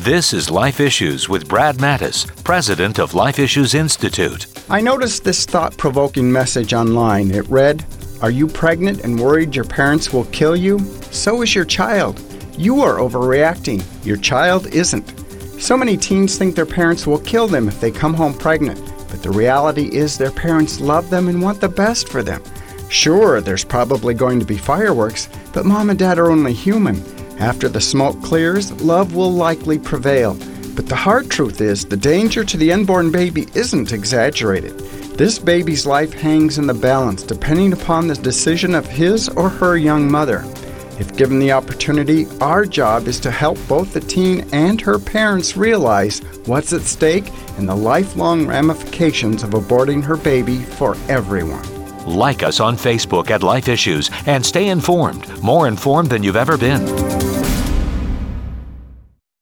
This is Life Issues with Brad Mattis, president of Life Issues Institute. I noticed this thought-provoking message online. It read, "Are you pregnant and worried your parents will kill you? So is your child. You are overreacting. Your child isn't." So many teens think their parents will kill them if they come home pregnant, but the reality is their parents love them and want the best for them. Sure, there's probably going to be fireworks, but mom and dad are only human. After the smoke clears, love will likely prevail. But the hard truth is, the danger to the unborn baby isn't exaggerated. This baby's life hangs in the balance depending upon the decision of his or her young mother. If given the opportunity, our job is to help both the teen and her parents realize what's at stake and the lifelong ramifications of aborting her baby for everyone. Like us on Facebook at Life Issues and stay informed, more informed than you've ever been.